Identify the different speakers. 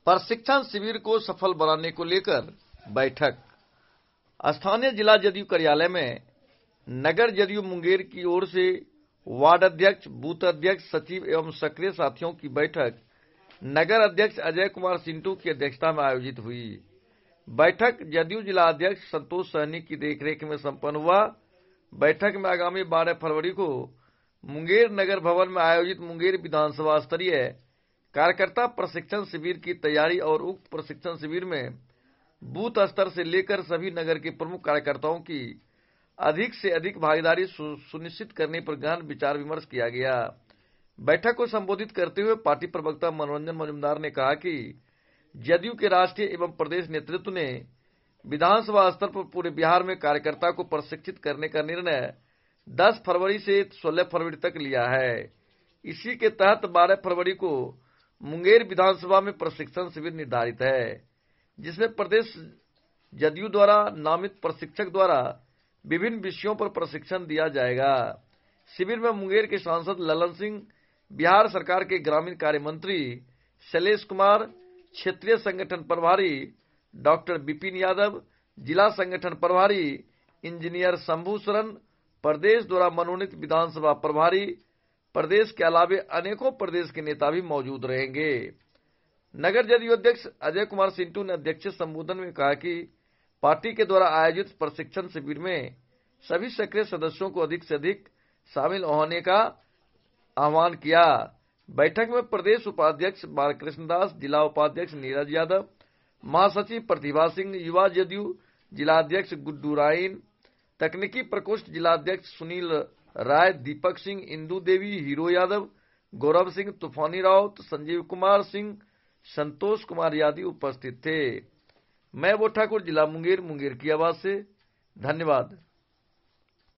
Speaker 1: प्रशिक्षण शिविर को सफल बनाने को लेकर बैठक। स्थानीय जिला जदयू कार्यालय में नगर जदयू मुंगेर की ओर से वार्ड अध्यक्ष, बूथ अध्यक्ष, सचिव एवं सक्रिय साथियों की बैठक नगर अध्यक्ष अजय कुमार सिंटू की अध्यक्षता में आयोजित हुई। बैठक जदयू जिला अध्यक्ष संतोष सहनी की देखरेख में संपन्न हुआ। बैठक में आगामी 12 फरवरी को मुंगेर नगर भवन में आयोजित मुंगेर विधानसभा स्तरीय कार्यकर्ता प्रशिक्षण शिविर की तैयारी और उक्त प्रशिक्षण शिविर में बूथ स्तर से लेकर सभी नगर के प्रमुख कार्यकर्ताओं की अधिक से अधिक भागीदारी सुनिश्चित करने पर गहन विचार विमर्श किया गया। बैठक को संबोधित करते हुए पार्टी प्रवक्ता मनोरंजन मजुमदार ने कहा कि जदयू के राष्ट्रीय एवं प्रदेश नेतृत्व ने विधानसभा स्तर पर पूरे बिहार में कार्यकर्ता को प्रशिक्षित करने का निर्णय 10 फरवरी से 16 फरवरी तक लिया है। इसी के तहत 12 फरवरी को मुंगेर विधानसभा में प्रशिक्षण शिविर निर्धारित है, जिसमें प्रदेश जदयू द्वारा नामित प्रशिक्षक द्वारा विभिन्न विषयों पर प्रशिक्षण दिया जाएगा। शिविर में मुंगेर के सांसद ललन सिंह, बिहार सरकार के ग्रामीण कार्य मंत्री शैलेश कुमार, क्षेत्रीय संगठन प्रभारी डॉक्टर विपिन यादव, जिला संगठन प्रभारी इंजीनियर शंभू शरण, प्रदेश द्वारा मनोनीत विधानसभा प्रभारी, प्रदेश के अलावे अनेकों प्रदेश के नेता भी मौजूद रहेंगे। नगर जदयू अध्यक्ष अजय कुमार सिंटू ने अध्यक्षीय संबोधन में कहा कि पार्टी के द्वारा आयोजित प्रशिक्षण शिविर में सभी सक्रिय सदस्यों को अधिक से अधिक शामिल होने का आह्वान किया। बैठक में प्रदेश उपाध्यक्ष बालकृष्ण दास, जिला उपाध्यक्ष नीरज यादव, महासचिव प्रतिभा सिंह, युवा जदयू जिलाध्यक्ष गुड्डू राइन, तकनीकी प्रकोष्ठ जिलाध्यक्ष सुनील राय, दीपक सिंह, इंदू देवी, हीरो यादव, गौरव सिंह, तूफानी राउत, संजीव कुमार सिंह, संतोष कुमार आदि उपस्थित थे। मैं वो ठाकुर, जिला मुंगेर की आवाज से, धन्यवाद।